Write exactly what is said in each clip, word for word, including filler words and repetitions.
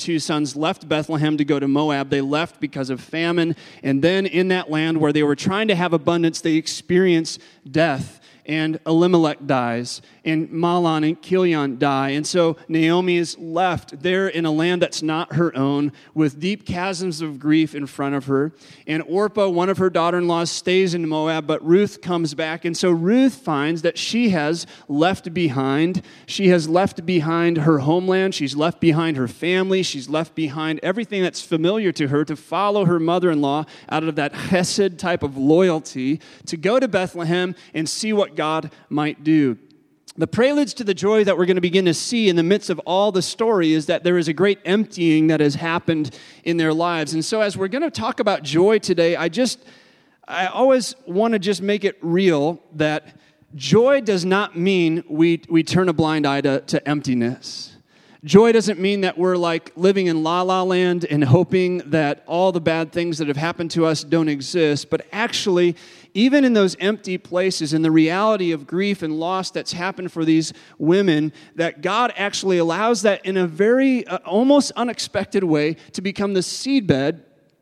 two sons left Bethlehem to go to Moab. They left because of famine. And then in that land where they were trying to have abundance, they experience death. And Elimelech dies, and Mahlon and Chilion die. And so Naomi is left there in a land that's not her own, with deep chasms of grief in front of her. And Orpah, one of her daughter-in-laws, stays in Moab, but Ruth comes back. And so Ruth finds that she has left behind. She has left behind her homeland. She's left behind her family. She's left behind everything that's familiar to her to follow her mother-in-law out of that chesed type of loyalty, to go to Bethlehem and see what God might do. The preludes to the joy that we're going to begin to see in the midst of all the story is that there is a great emptying that has happened in their lives. And so as we're going to talk about joy today, I just, I always want to just make it real that joy does not mean we, we turn a blind eye to, to emptiness. Joy doesn't mean that we're like living in la la land and hoping that all the bad things that have happened to us don't exist, but actually, even in those empty places, in the reality of grief and loss that's happened for these women, that God actually allows that in a very uh, almost unexpected way to become the seedbed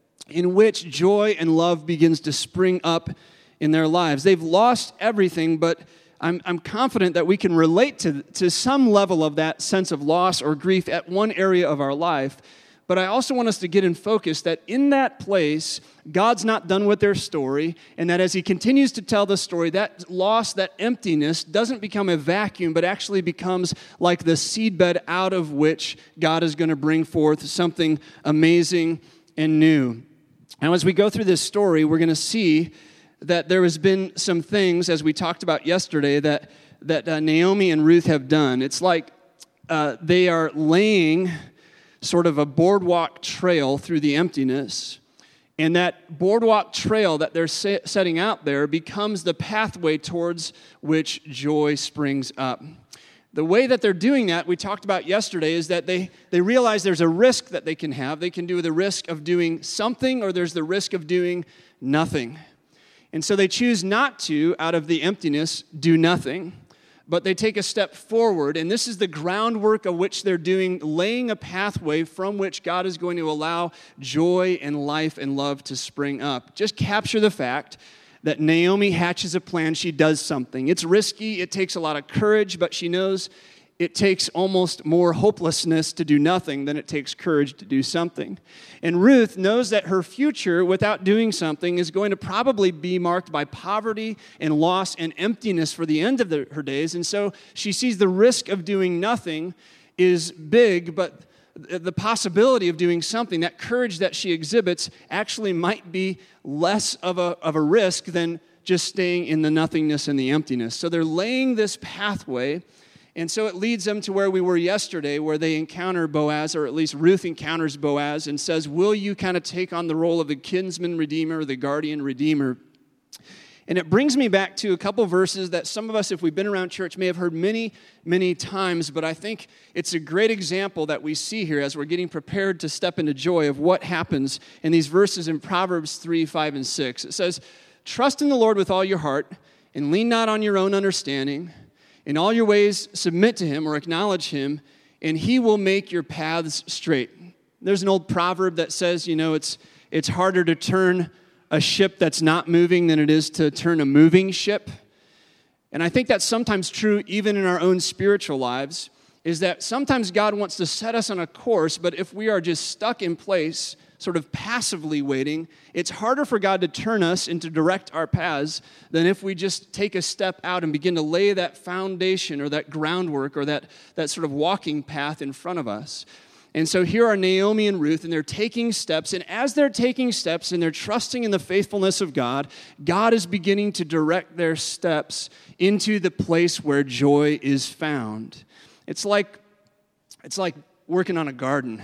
in which joy and love begins to spring up in their lives. They've lost everything, but I'm, I'm confident that we can relate to, to some level of that sense of loss or grief at one area of our life. But I also want us to get in focus that in that place, God's not done with their story, and that as he continues to tell the story, that loss, that emptiness doesn't become a vacuum, but actually becomes like the seedbed out of which God is going to bring forth something amazing and new. Now, as we go through this story, we're going to see that there has been some things, as we talked about yesterday, that, that uh, Naomi and Ruth have done. It's like uh, they are laying sort of a boardwalk trail through the emptiness, and that boardwalk trail that they're sa- setting out there becomes the pathway towards which joy springs up. The way that they're doing that, we talked about yesterday, is that they, they realize there's a risk that they can have. They can do the risk of doing something, or there's the risk of doing nothing. And so they choose not to, out of the emptiness, do nothing, but they take a step forward, and this is the groundwork of which they're doing, laying a pathway from which God is going to allow joy and life and love to spring up. Just capture the fact that Naomi hatches a plan. She does something. It's risky. It takes a lot of courage, but she knows it takes almost more hopelessness to do nothing than it takes courage to do something. And Ruth knows that her future without doing something is going to probably be marked by poverty and loss and emptiness for the end of the, her days. And so she sees the risk of doing nothing is big, but the possibility of doing something, that courage that she exhibits, actually might be less of a, of a risk than just staying in the nothingness and the emptiness. So they're laying this pathway. And so it leads them to where we were yesterday, where they encounter Boaz, or at least Ruth encounters Boaz and says, will you kind of take on the role of the kinsman redeemer, the guardian redeemer? And it brings me back to a couple verses that some of us, if we've been around church, may have heard many, many times, but I think it's a great example that we see here as we're getting prepared to step into joy of what happens in these verses in Proverbs three, five, and six. It says, trust in the Lord with all your heart, and lean not on your own understanding. In all your ways, submit to him or acknowledge him, and he will make your paths straight. There's an old proverb that says, you know, it's it's harder to turn a ship that's not moving than it is to turn a moving ship. And I think that's sometimes true even in our own spiritual lives, is that sometimes God wants to set us on a course, but if we are just stuck in place, sort of passively waiting, it's harder for God to turn us and to direct our paths than if we just take a step out and begin to lay that foundation or that groundwork or that, that sort of walking path in front of us. And so here are Naomi and Ruth, and they're taking steps, and as they're taking steps and they're trusting in the faithfulness of God, God is beginning to direct their steps into the place where joy is found. It's like, it's like working on a garden.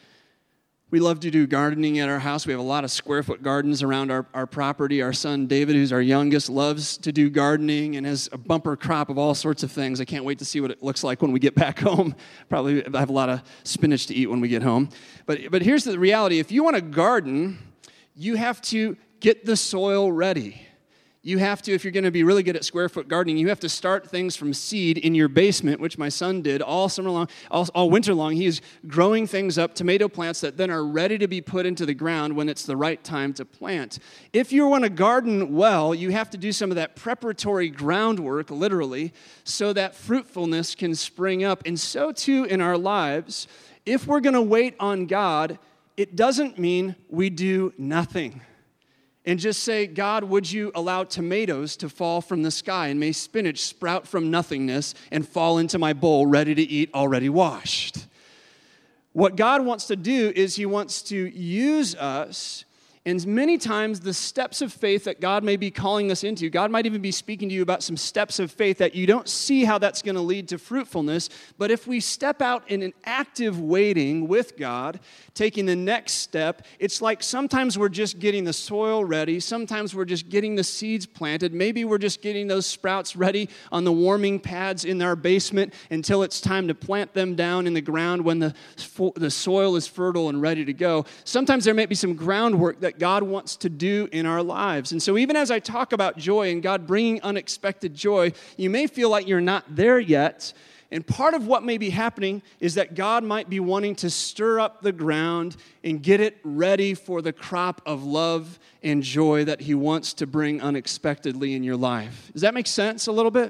We love to do gardening at our house. We have a lot of square foot gardens around our, our property. Our son David, who's our youngest, loves to do gardening and has a bumper crop of all sorts of things. I can't wait to see what it looks like when we get back home. Probably have a lot of spinach to eat when we get home. But, but here's the reality. If you want to garden, you have to get the soil ready. you have to, if you're going to be really good at square foot gardening, you have to start things from seed in your basement, which my son did all summer long, all, all winter long. He is growing things up, tomato plants that then are ready to be put into the ground when it's the right time to plant. If you want to garden well, you have to do some of that preparatory groundwork, literally, so that fruitfulness can spring up. And so too in our lives, if we're going to wait on God, it doesn't mean we do nothing. And just say, God, would you allow tomatoes to fall from the sky, and may spinach sprout from nothingness and fall into my bowl ready to eat, already washed. What God wants to do is he wants to use us. And many times the steps of faith that God may be calling us into, God might even be speaking to you about some steps of faith that you don't see how that's going to lead to fruitfulness. But if we step out in an active waiting with God, taking the next step, it's like sometimes we're just getting the soil ready. Sometimes we're just getting the seeds planted. Maybe we're just getting those sprouts ready on the warming pads in our basement until it's time to plant them down in the ground when the, the soil is fertile and ready to go. Sometimes there may be some groundwork that God wants to do in our lives. And so even as I talk about joy and God bringing unexpected joy, you may feel like you're not there yet. And part of what may be happening is that God might be wanting to stir up the ground and get it ready for the crop of love and joy that he wants to bring unexpectedly in your life. Does that make sense a little bit?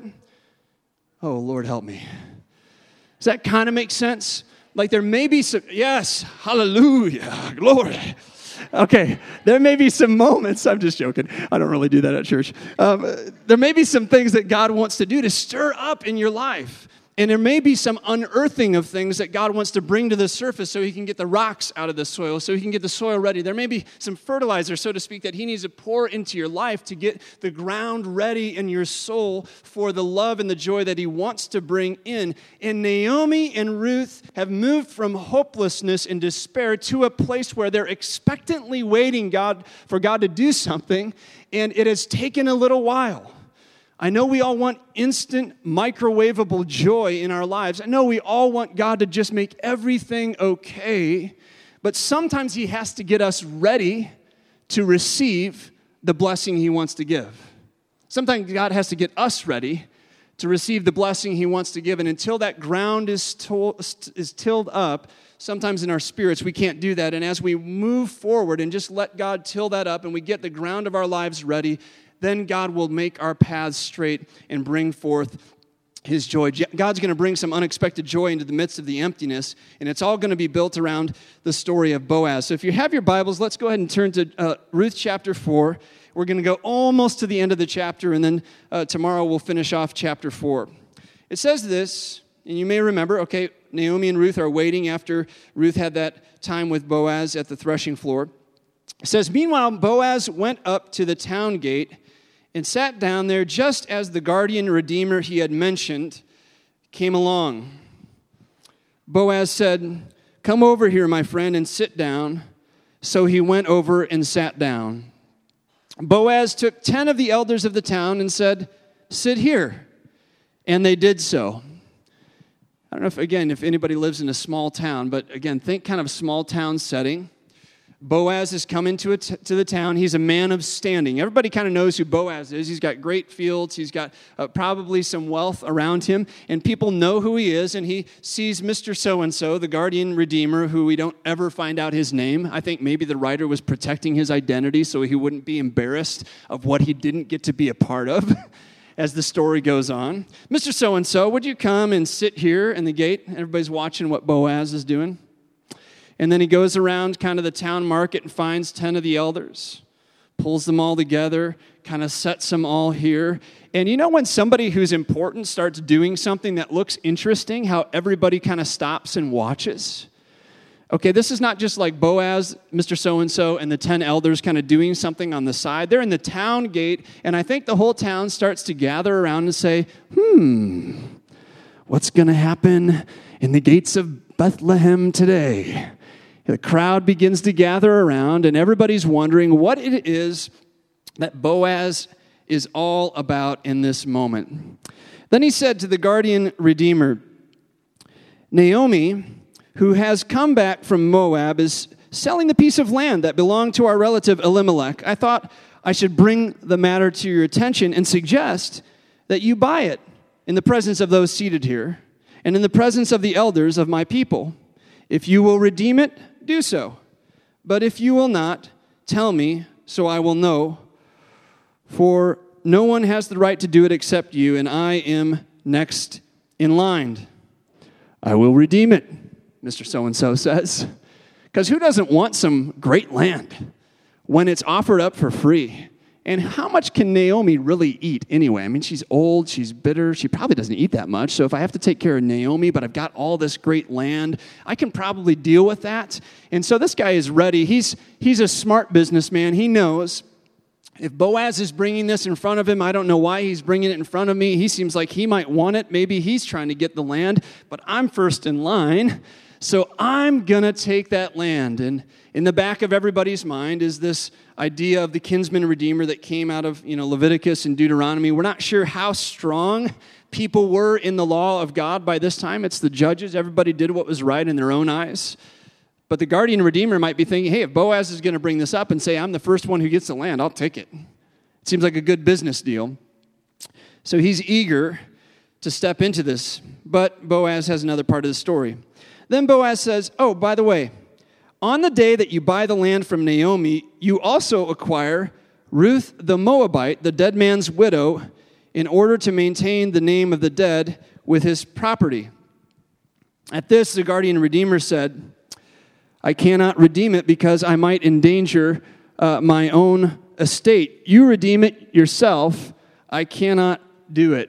Oh, Lord, help me. Does that kind of make sense? Like there may be some, yes, hallelujah, glory. Okay, there may be some moments, I'm just joking, I don't really do that at church. Um, there may be some things that God wants to do to stir up in your life. And there may be some unearthing of things that God wants to bring to the surface so he can get the rocks out of the soil, so he can get the soil ready. There may be some fertilizer, so to speak, that he needs to pour into your life to get the ground ready in your soul for the love and the joy that he wants to bring in. And Naomi and Ruth have moved from hopelessness and despair to a place where they're expectantly waiting God for God to do something, and it has taken a little while. I know we all want instant, microwavable joy in our lives. I know we all want God to just make everything okay, but sometimes he has to get us ready to receive the blessing he wants to give. Sometimes God has to get us ready to receive the blessing he wants to give, and until that ground is, to- is tilled up, sometimes in our spirits we can't do that, and as we move forward and just let God till that up and we get the ground of our lives ready, then God will make our paths straight and bring forth his joy. God's going to bring some unexpected joy into the midst of the emptiness, and it's all going to be built around the story of Boaz. So if you have your Bibles, let's go ahead and turn to uh, Ruth chapter four. We're going to go almost to the end of the chapter, and then uh, tomorrow we'll finish off chapter four. It says this, and you may remember, okay, Naomi and Ruth are waiting after Ruth had that time with Boaz at the threshing floor. It says, meanwhile, Boaz went up to the town gate and sat down there just as the guardian redeemer he had mentioned came along. Boaz said, come over here, my friend, and sit down. So he went over and sat down. Boaz took ten of the elders of the town and said, sit here. And they did so. I don't know if, again, if anybody lives in a small town, but again, think kind of small town setting. Boaz has come into a t- to the town. He's a man of standing. Everybody kind of knows who Boaz is. He's got great fields. He's got uh, probably some wealth around him, and people know who he is, and he sees Mister So-and-so, the guardian redeemer, who we don't ever find out his name. I think maybe the writer was protecting his identity so he wouldn't be embarrassed of what he didn't get to be a part of as the story goes on. Mister So-and-so, would you come and sit here in the gate? Everybody's watching what Boaz is doing. And then he goes around kind of the town market and finds ten of the elders, pulls them all together, kind of sets them all here. And you know when somebody who's important starts doing something that looks interesting, how everybody kind of stops and watches? Okay, this is not just like Boaz, Mister So-and-so, and the ten elders kind of doing something on the side. They're in the town gate, and I think the whole town starts to gather around and say, hmm, what's going to happen in the gates of Bethlehem today? The crowd begins to gather around, and everybody's wondering what it is that Boaz is all about in this moment. Then he said to the guardian redeemer, Naomi, who has come back from Moab, is selling the piece of land that belonged to our relative Elimelech. I thought I should bring the matter to your attention and suggest that you buy it in the presence of those seated here and in the presence of the elders of my people. If you will redeem it, do so. But if you will not, tell me, so I will know. For no one has the right to do it except you, and I am next in line. I will redeem it, Mister So-and-so says. Because who doesn't want some great land when it's offered up for free? And how much can Naomi really eat anyway? I mean, she's old, she's bitter, she probably doesn't eat that much. So if I have to take care of Naomi, but I've got all this great land, I can probably deal with that. And so this guy is ready. He's, he's a smart businessman. He knows if Boaz is bringing this in front of him, I don't know why he's bringing it in front of me. He seems like he might want it. Maybe he's trying to get the land, but I'm first in line. So I'm going to take that land. And in the back of everybody's mind is this idea of the kinsman redeemer that came out of, you know, Leviticus and Deuteronomy. We're not sure how strong people were in the law of God by this time. It's the judges. Everybody did what was right in their own eyes. But the guardian redeemer might be thinking, hey, if Boaz is going to bring this up and say, I'm the first one who gets the land, I'll take it. It seems like a good business deal. So he's eager to step into this. But Boaz has another part of the story. Then Boaz says, oh, by the way, on the day that you buy the land from Naomi, you also acquire Ruth the Moabite, the dead man's widow, in order to maintain the name of the dead with his property. At this, the guardian redeemer said, I cannot redeem it because I might endanger uh, my own estate. You redeem it yourself. I cannot do it.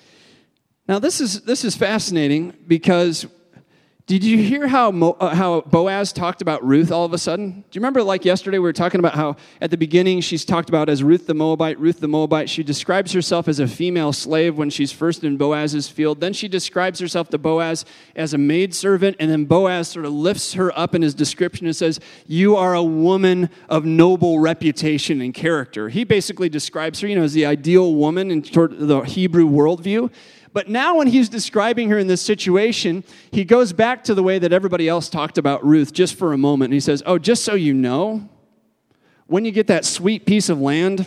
Now, this is this is fascinating because did you hear how Mo, uh, how Boaz talked about Ruth all of a sudden? Do you remember, like yesterday, we were talking about how at the beginning she's talked about as Ruth the Moabite, Ruth the Moabite. She describes herself as a female slave when she's first in Boaz's field. Then she describes herself to Boaz as a maidservant, and then Boaz sort of lifts her up in his description and says, you are a woman of noble reputation and character. He basically describes her, you know, as the ideal woman in the Hebrew worldview. But now when he's describing her in this situation, he goes back to the way that everybody else talked about Ruth just for a moment. And he says, oh, just so you know, when you get that sweet piece of land,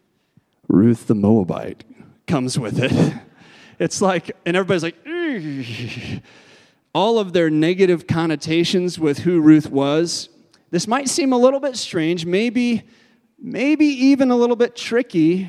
Ruth the Moabite comes with it. It's like, and everybody's like, ugh. All of their negative connotations with who Ruth was. This might seem a little bit strange, maybe, maybe even a little bit tricky.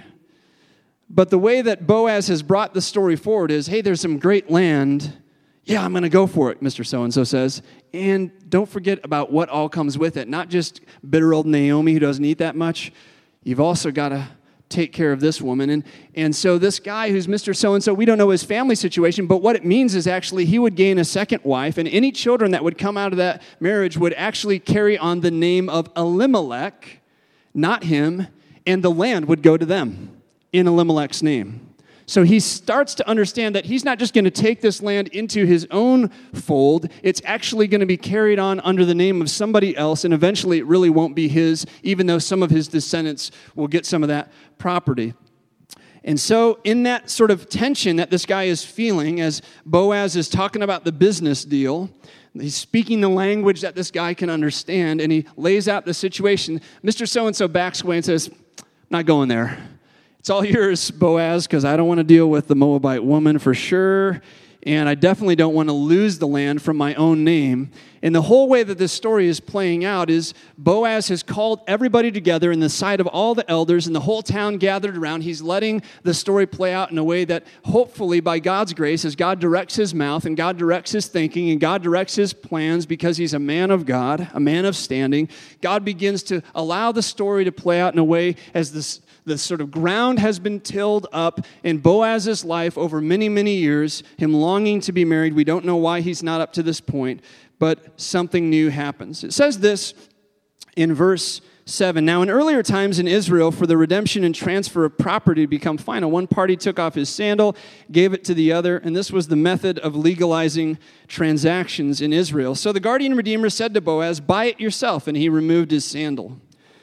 But the way that Boaz has brought the story forward is, hey, there's some great land. Yeah, I'm going to go for it, Mister So-and-so says. And don't forget about what all comes with it. Not just bitter old Naomi who doesn't eat that much. You've also got to take care of this woman. And, and so this guy who's Mister So-and-so, we don't know his family situation, but what it means is actually he would gain a second wife, and any children that would come out of that marriage would actually carry on the name of Elimelech, not him, and the land would go to them in Elimelech's name. So he starts to understand that he's not just going to take this land into his own fold. It's actually going to be carried on under the name of somebody else, and eventually it really won't be his, even though some of his descendants will get some of that property. And so in that sort of tension that this guy is feeling as Boaz is talking about the business deal, he's speaking the language that this guy can understand, and he lays out the situation. Mister So-and-so backs away and says, I'm not going there. It's all yours, Boaz, because I don't want to deal with the Moabite woman for sure, and I definitely don't want to lose the land from my own name. And the whole way that this story is playing out is Boaz has called everybody together in the sight of all the elders, and the whole town gathered around. He's letting the story play out in a way that hopefully by God's grace, as God directs his mouth and God directs his thinking and God directs his plans, because he's a man of God, a man of standing, God begins to allow the story to play out in a way as this The sort of ground has been tilled up in Boaz's life over many, many years, him longing to be married. We don't know why he's not up to this point, but something new happens. It says this in verse seven. Now, in earlier times in Israel, for the redemption and transfer of property to become final, one party took off his sandal, gave it to the other, and this was the method of legalizing transactions in Israel. So the guardian redeemer said to Boaz, buy it yourself, and he removed his sandal.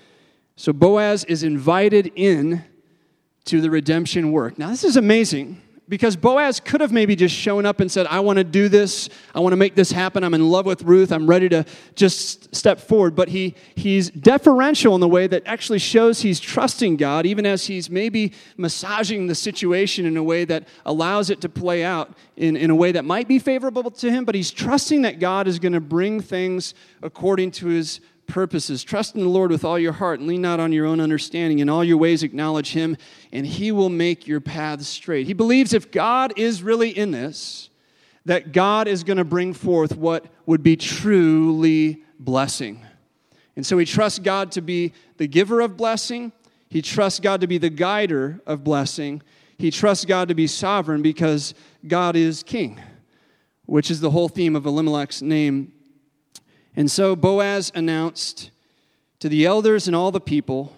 So Boaz is invited in to the redemption work. Now, this is amazing Because Boaz could have maybe just shown up and said, I want to do this. I want to make this happen. I'm in love with Ruth. I'm ready to just step forward. But he he's deferential in the way that actually shows he's trusting God, even as he's maybe massaging the situation in a way that allows it to play out in, in a way that might be favorable to him. But he's trusting that God is going to bring things according to his purposes. Trust in the Lord with all your heart and lean not on your own understanding. In all your ways acknowledge him, and he will make your paths straight. He believes if God is really in this, that God is going to bring forth what would be truly blessing. And so he trusts God to be the giver of blessing. He trusts God to be the guider of blessing. He trusts God to be sovereign because God is king, which is the whole theme of Elimelech's name. And so Boaz announced to the elders and all the people,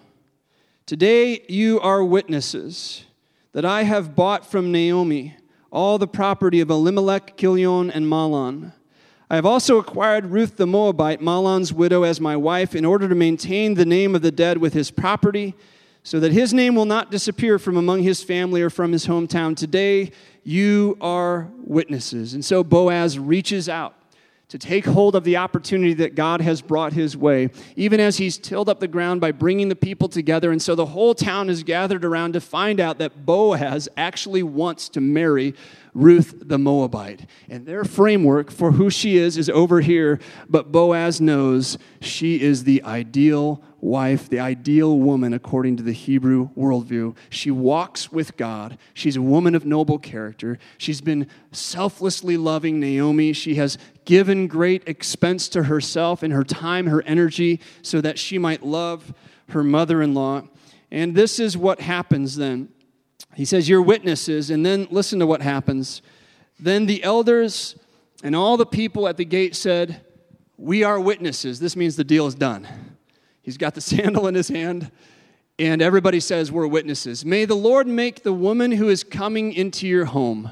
today you are witnesses that I have bought from Naomi all the property of Elimelech, Kilion, and Mahlon. I have also acquired Ruth the Moabite, Mahlon's widow, as my wife in order to maintain the name of the dead with his property, so that his name will not disappear from among his family or from his hometown. Today you are witnesses. And so Boaz reaches out to take hold of the opportunity that God has brought his way, even as he's tilled up the ground by bringing the people together. And so the whole town is gathered around to find out that Boaz actually wants to marry Ruth the Moabite. And their framework for who she is is over here, but Boaz knows she is the ideal wife, the ideal woman according to the Hebrew worldview. She walks with God. She's a woman of noble character. She's been selflessly loving Naomi. She has given great expense to herself and her time, her energy, so that she might love her mother-in-law. And this is what happens then. He says, you're witnesses, and then listen to what happens. Then the elders and all the people at the gate said, we are witnesses. This means the deal is done. He's got the sandal in his hand, and everybody says, we're witnesses. May the Lord make the woman who is coming into your home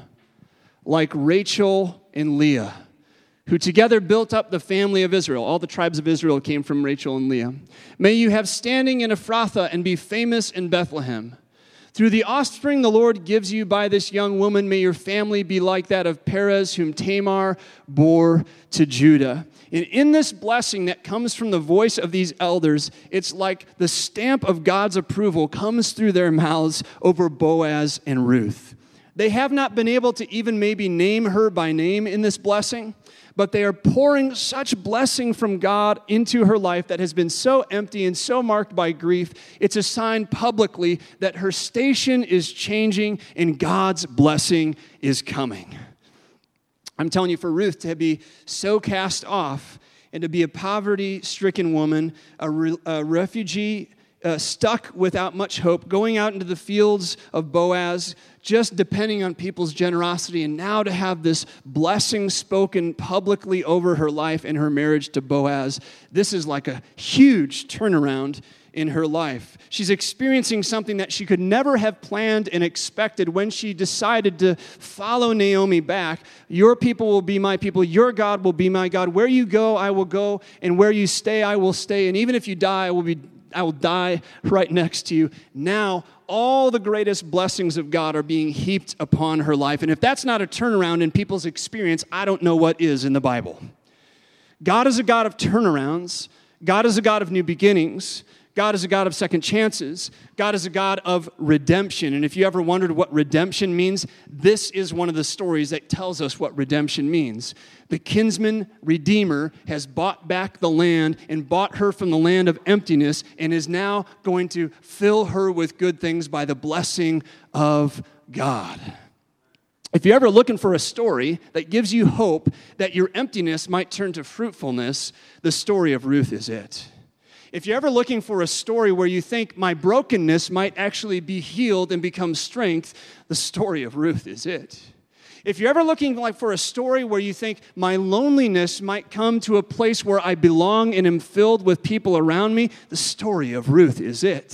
like Rachel and Leah, who together built up the family of Israel. All the tribes of Israel came from Rachel and Leah. May you have standing in Ephrathah and be famous in Bethlehem. Through the offspring the Lord gives you by this young woman, may your family be like that of Perez, whom Tamar bore to Judah. And in this blessing that comes from the voice of these elders, it's like the stamp of God's approval comes through their mouths over Boaz and Ruth. They have not been able to even maybe name her by name in this blessing, but they are pouring such blessing from God into her life that has been so empty and so marked by grief. It's a sign publicly that her station is changing and God's blessing is coming. I'm telling you, for Ruth to be so cast off and to be a poverty-stricken woman, a, re- a refugee, Uh, stuck without much hope, going out into the fields of Boaz, just depending on people's generosity, and now to have this blessing spoken publicly over her life and her marriage to Boaz, this is like a huge turnaround in her life. She's experiencing something that she could never have planned and expected when she decided to follow Naomi back. Your people will be my people. Your God will be my God. Where you go, I will go, and where you stay, I will stay. And even if you die, I will be I will die right next to you. Now, all the greatest blessings of God are being heaped upon her life. And if that's not a turnaround in people's experience, I don't know what is in the Bible. God is a God of turnarounds. God is a God of new beginnings. God is a God of second chances. God is a God of redemption. And if you ever wondered what redemption means, this is one of the stories that tells us what redemption means. The kinsman redeemer has bought back the land and bought her from the land of emptiness and is now going to fill her with good things by the blessing of God. If you're ever looking for a story that gives you hope that your emptiness might turn to fruitfulness, the story of Ruth is it. If you're ever looking for a story where you think my brokenness might actually be healed and become strength, the story of Ruth is it. If you're ever looking like for a story where you think my loneliness might come to a place where I belong and am filled with people around me, the story of Ruth is it.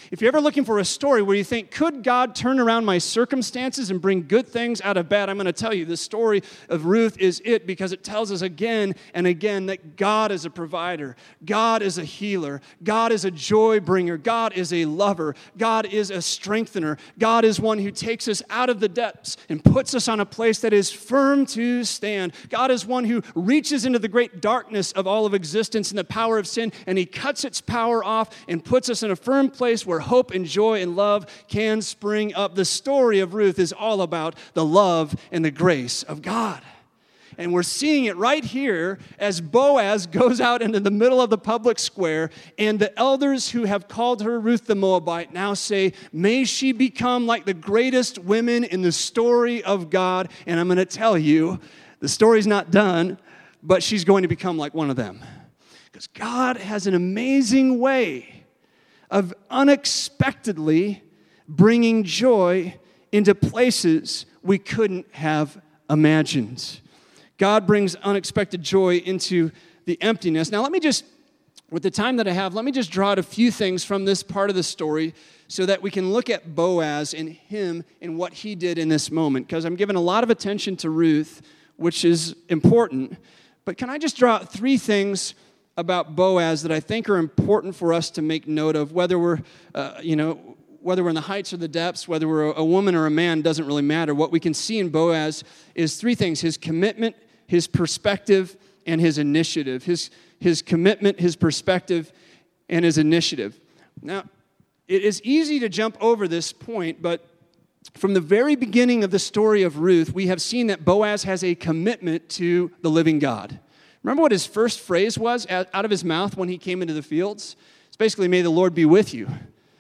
If you're ever looking for a story where you think, could God turn around my circumstances and bring good things out of bad? I'm going to tell you, the story of Ruth is it, because it tells us again and again that God is a provider. God is a healer. God is a joy bringer. God is a lover. God is a strengthener. God is one who takes us out of the depths and puts us on a place that is firm to stand. God is one who reaches into the great darkness of all of existence and the power of sin, and he cuts its power off and puts us in a firm place where hope and joy and love can spring up. The story of Ruth is all about the love and the grace of God. And we're seeing it right here as Boaz goes out into the middle of the public square, and the elders who have called her Ruth the Moabite now say, may she become like the greatest women in the story of God. And I'm going to tell you, the story's not done, but she's going to become like one of them. Because God has an amazing way of unexpectedly bringing joy into places we couldn't have imagined. God brings unexpected joy into the emptiness. Now, let me just, with the time that I have, let me just draw out a few things from this part of the story so that we can look at Boaz and him and what he did in this moment. Because I'm giving a lot of attention to Ruth, which is important. But can I just draw out three things about Boaz that I think are important for us to make note of, whether we're, uh, you know, whether we're in the heights or the depths, whether we're a woman or a man, doesn't really matter. What we can see in Boaz is three things: his commitment, his perspective, and his initiative. His, his commitment, his perspective, and his initiative. Now, it is easy to jump over this point, but from the very beginning of the story of Ruth, we have seen that Boaz has a commitment to the living God. Remember what his first phrase was out of his mouth when he came into the fields? It's basically, may the Lord be with you.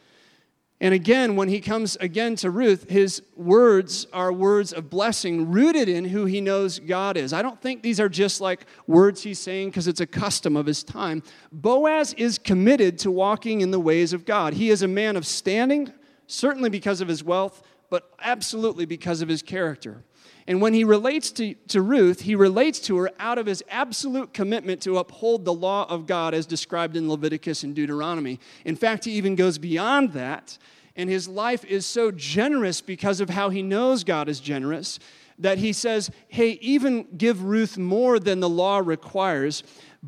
And again, when he comes again to Ruth, his words are words of blessing rooted in who he knows God is. I don't think these are just like words he's saying because it's a custom of his time. Boaz is committed to walking in the ways of God. He is a man of standing, certainly because of his wealth, but absolutely because of his character. And when he relates to, to Ruth, he relates to her out of his absolute commitment to uphold the law of God as described in Leviticus and Deuteronomy. In fact, he even goes beyond that, and his life is so generous because of how he knows God is generous that he says, hey, even give Ruth more than the law requires.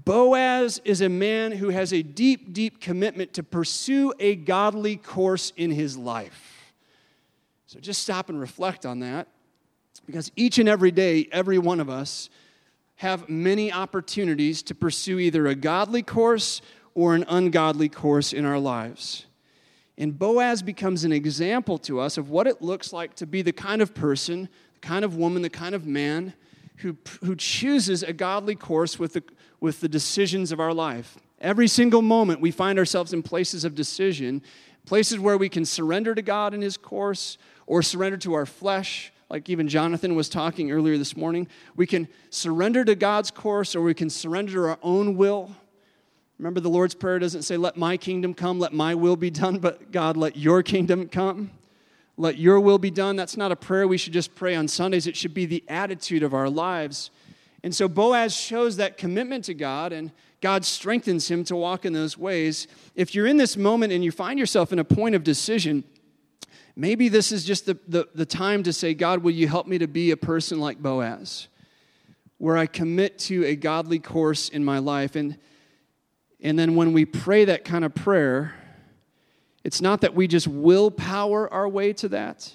Boaz is a man who has a deep, deep commitment to pursue a godly course in his life. So just stop and reflect on that. Because each and every day, every one of us have many opportunities to pursue either a godly course or an ungodly course in our lives. And Boaz becomes an example to us of what it looks like to be the kind of person, the kind of woman, the kind of man who, who chooses a godly course with the, with the decisions of our life. Every single moment we find ourselves in places of decision, places where we can surrender to God in his course or surrender to our flesh. Like even Jonathan was talking earlier this morning, we can surrender to God's course or we can surrender to our own will. Remember, the Lord's Prayer doesn't say, let my kingdom come, let my will be done, but God, let your kingdom come. Let your will be done. That's not a prayer we should just pray on Sundays. It should be the attitude of our lives. And so Boaz shows that commitment to God, and God strengthens him to walk in those ways. If you're in this moment and you find yourself in a point of decision, maybe this is just the, the, the time to say, God, will you help me to be a person like Boaz, where I commit to a godly course in my life. And, and then when we pray that kind of prayer, it's not that we just willpower our way to that.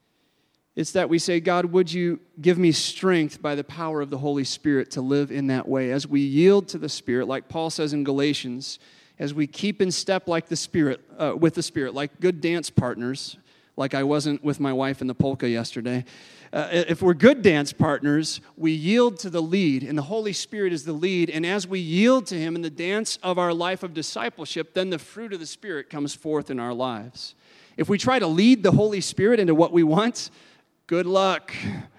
It's that we say, God, would you give me strength by the power of the Holy Spirit to live in that way as we yield to the Spirit, like Paul says in Galatians, as we keep in step like the Spirit, uh, with the Spirit, like good dance partners, like I wasn't with my wife in the polka yesterday. Uh, if we're good dance partners, we yield to the lead, and the Holy Spirit is the lead. And as we yield to him in the dance of our life of discipleship, then the fruit of the Spirit comes forth in our lives. If we try to lead the Holy Spirit into what we want, good luck.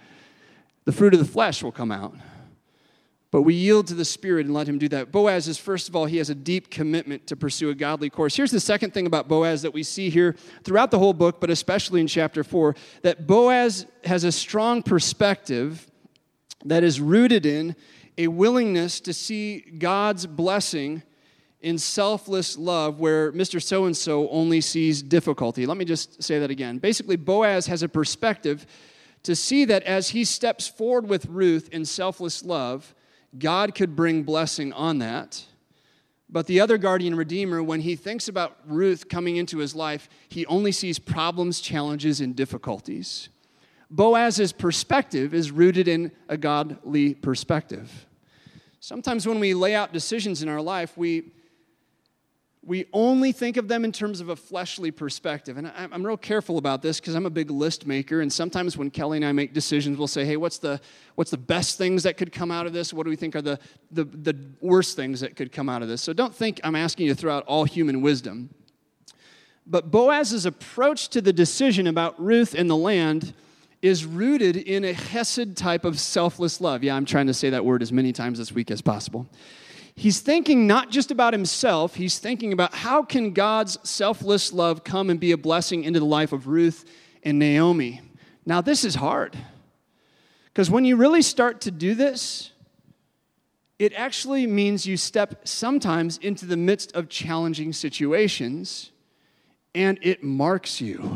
The fruit of the flesh will come out. But we yield to the Spirit and let him do that. Boaz is, first of all, he has a deep commitment to pursue a godly course. Here's the second thing about Boaz that we see here throughout the whole book, but especially in chapter four, that Boaz has a strong perspective that is rooted in a willingness to see God's blessing in selfless love where Mister So-and-so only sees difficulty. Let me just say that again. Basically, Boaz has a perspective to see that as he steps forward with Ruth in selfless love, God could bring blessing on that. But the other guardian redeemer, when he thinks about Ruth coming into his life, he only sees problems, challenges, and difficulties. Boaz's perspective is rooted in a godly perspective. Sometimes when we lay out decisions in our life, we we only think of them in terms of a fleshly perspective. And I'm, I'm real careful about this because I'm a big list maker. And sometimes when Kelly and I make decisions, we'll say, hey, what's the what's the best things that could come out of this? What do we think are the, the, the worst things that could come out of this? So don't think I'm asking you to throw out all human wisdom. But Boaz's approach to the decision about Ruth and the land is rooted in a chesed type of selfless love. Yeah, I'm trying to say that word as many times this week as possible. He's thinking not just about himself, he's thinking about how can God's selfless love come and be a blessing into the life of Ruth and Naomi. Now, this is hard, because when you really start to do this, it actually means you step sometimes into the midst of challenging situations, and it marks you.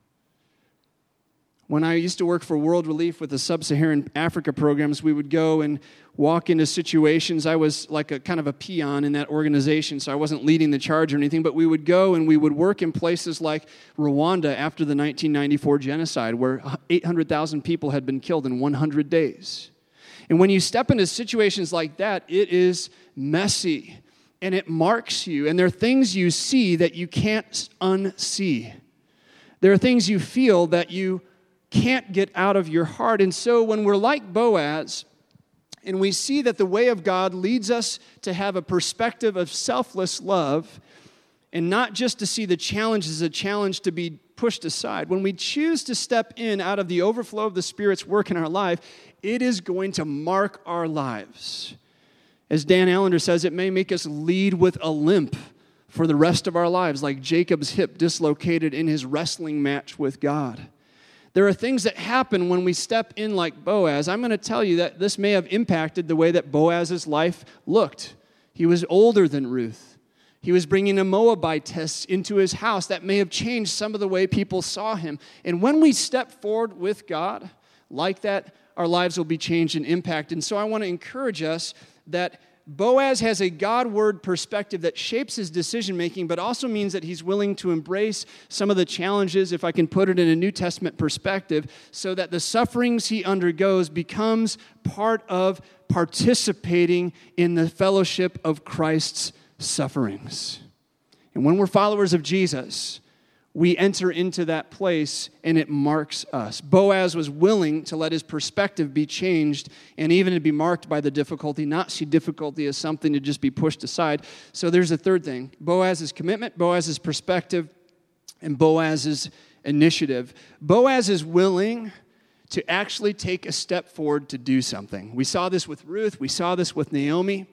When I used to work for World Relief with the Sub-Saharan Africa programs, we would go and walk into situations. I was like a kind of a peon in that organization, so I wasn't leading the charge or anything, but we would go and we would work in places like Rwanda after the nineteen ninety-four genocide, where eight hundred thousand people had been killed in one hundred days. And when you step into situations like that, it is messy, and it marks you, and there are things you see that you can't unsee. There are things you feel that you can't get out of your heart. And so when we're like Boaz, and we see that the way of God leads us to have a perspective of selfless love, and not just to see the challenge as a challenge to be pushed aside, when we choose to step in out of the overflow of the Spirit's work in our life, it is going to mark our lives. As Dan Allender says, it may make us lead with a limp for the rest of our lives, like Jacob's hip dislocated in his wrestling match with God. There are things that happen when we step in like Boaz. I'm going to tell you that this may have impacted the way that Boaz's life looked. He was older than Ruth. He was bringing a Moabitess into his house. That may have changed some of the way people saw him. And when we step forward with God like that, our lives will be changed and impacted. And so I want to encourage us that Boaz has a God-word perspective that shapes his decision-making, but also means that he's willing to embrace some of the challenges, if I can put it in a New Testament perspective, so that the sufferings he undergoes becomes part of participating in the fellowship of Christ's sufferings. And when we're followers of Jesus, we enter into that place, and it marks us. Boaz was willing to let his perspective be changed and even to be marked by the difficulty, not see difficulty as something to just be pushed aside. So there's a third thing. Boaz's commitment, Boaz's perspective, and Boaz's initiative. Boaz is willing to actually take a step forward to do something. We saw this with Ruth. We saw this with Naomi.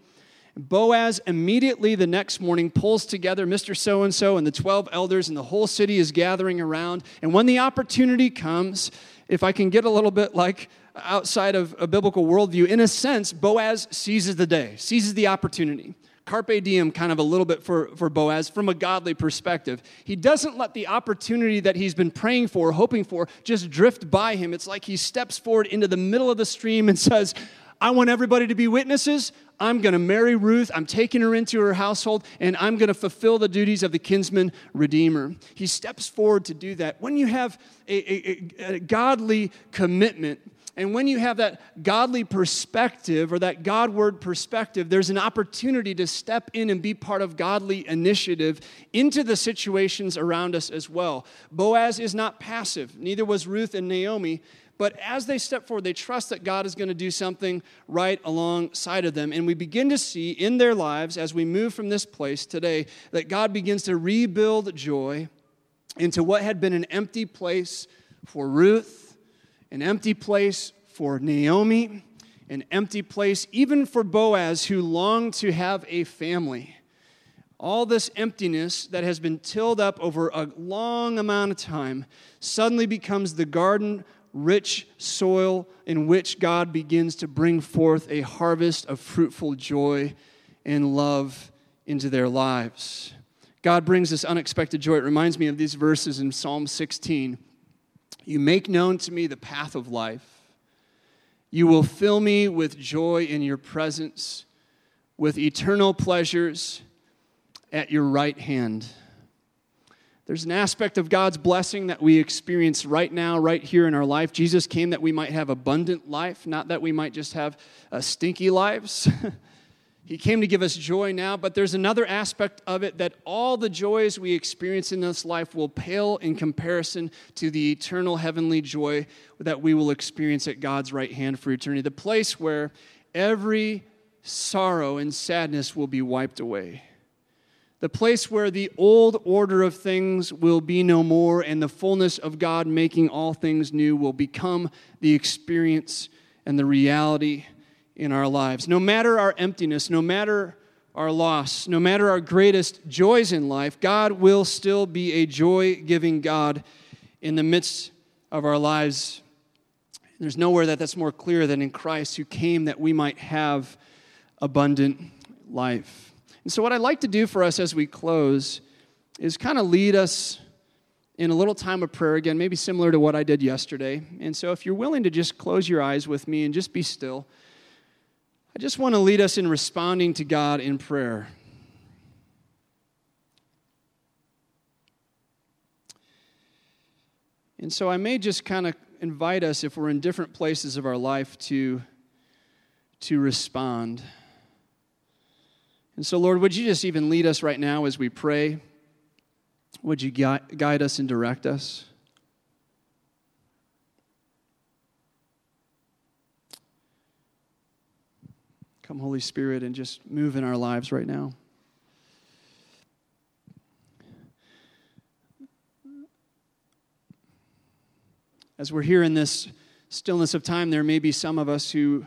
Boaz immediately the next morning pulls together Mister So-and-so and the twelve elders, and the whole city is gathering around. And when the opportunity comes, if I can get a little bit like outside of a biblical worldview, in a sense, Boaz seizes the day, seizes the opportunity. Carpe diem kind of a little bit for, for Boaz from a godly perspective. He doesn't let the opportunity that he's been praying for, hoping for, just drift by him. It's like he steps forward into the middle of the stream and says, I want everybody to be witnesses. I'm going to marry Ruth. I'm taking her into her household, and I'm going to fulfill the duties of the kinsman redeemer. He steps forward to do that. When you have a, a, a godly commitment, and when you have that godly perspective or that God-word perspective, there's an opportunity to step in and be part of godly initiative into the situations around us as well. Boaz is not passive. Neither was Ruth and Naomi. But as they step forward, they trust that God is going to do something right alongside of them. And we begin to see in their lives, as we move from this place today, that God begins to rebuild joy into what had been an empty place for Ruth, an empty place for Naomi, an empty place even for Boaz, who longed to have a family. All this emptiness that has been tilled up over a long amount of time suddenly becomes the garden rich soil in which God begins to bring forth a harvest of fruitful joy and love into their lives. God brings this unexpected joy. It reminds me of these verses in Psalm sixteen. You make known to me the path of life. You will fill me with joy in your presence, with eternal pleasures at your right hand. There's an aspect of God's blessing that we experience right now, right here in our life. Jesus came that we might have abundant life, not that we might just have uh, stinky lives. He came to give us joy now, but there's another aspect of it that all the joys we experience in this life will pale in comparison to the eternal heavenly joy that we will experience at God's right hand for eternity, the place where every sorrow and sadness will be wiped away, the place where the old order of things will be no more and the fullness of God making all things new will become the experience and the reality in our lives. No matter our emptiness, no matter our loss, no matter our greatest joys in life, God will still be a joy-giving God in the midst of our lives. There's nowhere that that's more clear than in Christ, who came that we might have abundant life. And so what I'd like to do for us as we close is kind of lead us in a little time of prayer, again, maybe similar to what I did yesterday. And so if you're willing to just close your eyes with me and just be still, I just want to lead us in responding to God in prayer. And so I may just kind of invite us, if we're in different places of our life, to, to respond. And so, Lord, would you just even lead us right now as we pray? Would you gui- guide us and direct us? Come, Holy Spirit, and just move in our lives right now. As we're here in this stillness of time, there may be some of us who,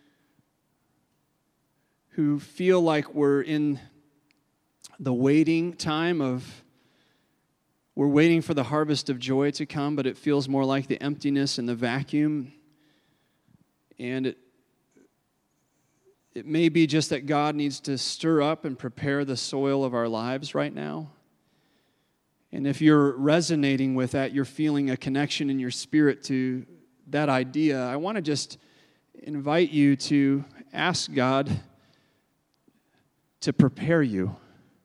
who feel like we're in the waiting time of, we're waiting for the harvest of joy to come, but it feels more like the emptiness and the vacuum. And it It may be just that God needs to stir up and prepare the soil of our lives right now. And if you're resonating with that, you're feeling a connection in your spirit to that idea, I want to just invite you to ask God to prepare you.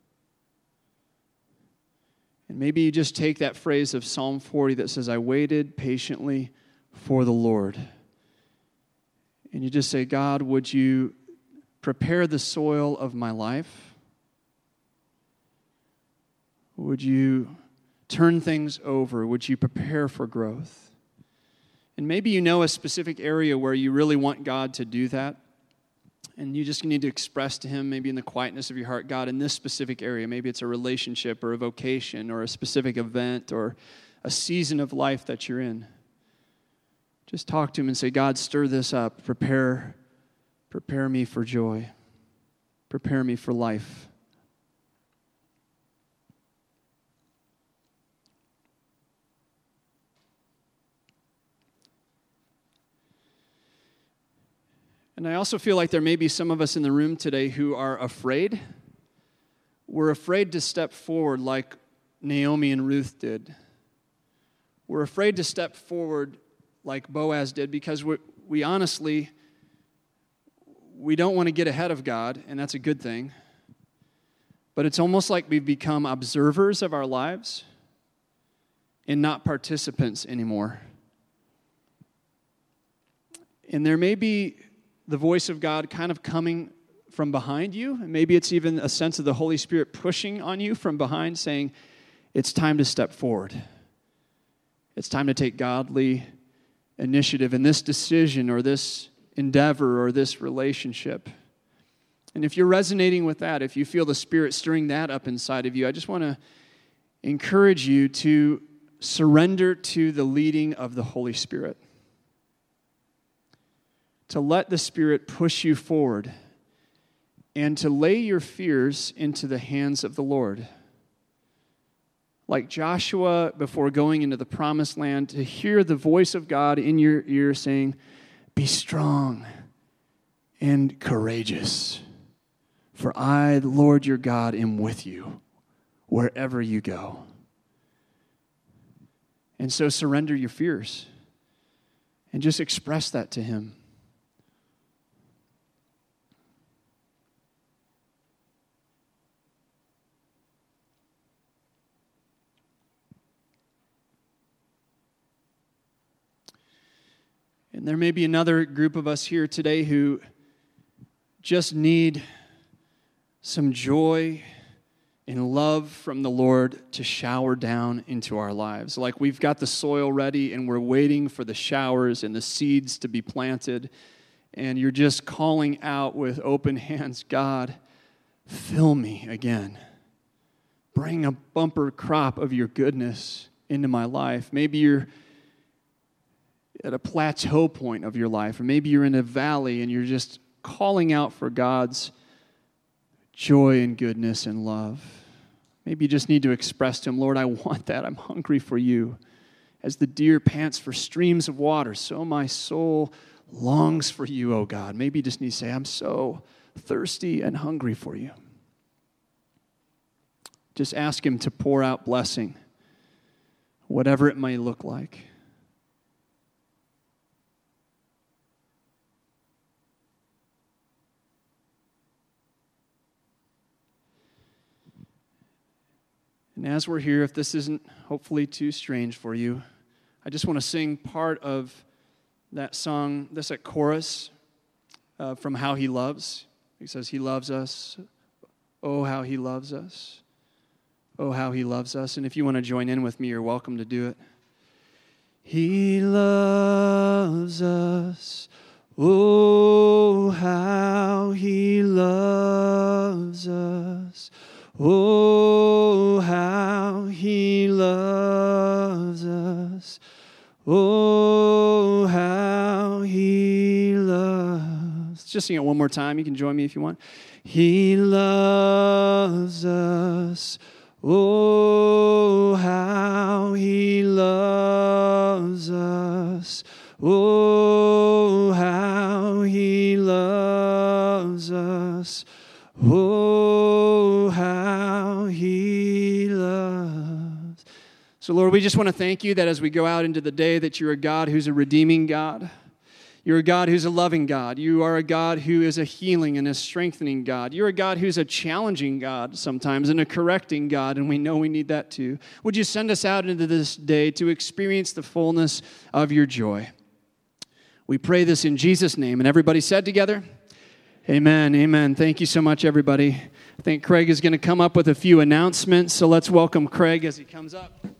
And maybe you just take that phrase of Psalm forty that says, I waited patiently for the Lord. And you just say, God, would you prepare the soil of my life? Would you turn things over? Would you prepare for growth? And maybe you know a specific area where you really want God to do that, and you just need to express to Him, maybe in the quietness of your heart, God, in this specific area, maybe it's a relationship or a vocation or a specific event or a season of life that you're in. Just talk to Him and say, God, stir this up, prepare Prepare me for joy. Prepare me for life. And I also feel like there may be some of us in the room today who are afraid. We're afraid to step forward like Naomi and Ruth did. We're afraid to step forward like Boaz did because we, we honestly... We don't want to get ahead of God, and that's a good thing. But it's almost like we've become observers of our lives and not participants anymore. And there may be the voice of God kind of coming from behind you. And maybe it's even a sense of the Holy Spirit pushing on you from behind, saying, it's time to step forward. It's time to take godly initiative in this decision or this endeavor or this relationship. And if you're resonating with that, if you feel the Spirit stirring that up inside of you, I just want to encourage you to surrender to the leading of the Holy Spirit. To let the Spirit push you forward and to lay your fears into the hands of the Lord. Like Joshua before going into the promised land, to hear the voice of God in your ear saying, be strong and courageous, For I, the Lord your God, am with you wherever you go. And so surrender your fears and just express that to him. And there may be another group of us here today who just need some joy and love from the Lord to shower down into our lives. Like we've got the soil ready and we're waiting for the showers and the seeds to be planted. And you're just calling out with open hands, God, fill me again. Bring a bumper crop of your goodness into my life. Maybe you're at a plateau point of your life, or maybe you're in a valley and you're just calling out for God's joy and goodness and love. Maybe you just need to express to him, Lord, I want that. I'm hungry for you. As the deer pants for streams of water, so my soul longs for you, oh God. Maybe you just need to say, I'm so thirsty and hungry for you. Just ask him to pour out blessing, whatever it may look like. And as we're here, if this isn't hopefully too strange for you, I just want to sing part of that song, this at chorus, uh, from How He Loves. He says, He loves us. Oh, how He loves us. Oh, how He loves us. And if you want to join in with me, you're welcome to do it. He loves us. Oh, how He loves us. Oh, how He loves us. Oh, how He loves. Just sing it one more time. You can join me if you want. He loves us. Oh, how He loves us. Oh, how He loves us. Oh, how He loves. So, Lord, we just want to thank you that as we go out into the day that you're a God who's a redeeming God. You're a God who's a loving God. You are a God who is a healing and a strengthening God. You're a God who's a challenging God sometimes and a correcting God, and we know we need that too. Would you send us out into this day to experience the fullness of your joy? We pray this in Jesus' name. And everybody said together, amen, amen. Thank you so much, everybody. I think Craig is going to come up with a few announcements, so let's welcome Craig as he comes up.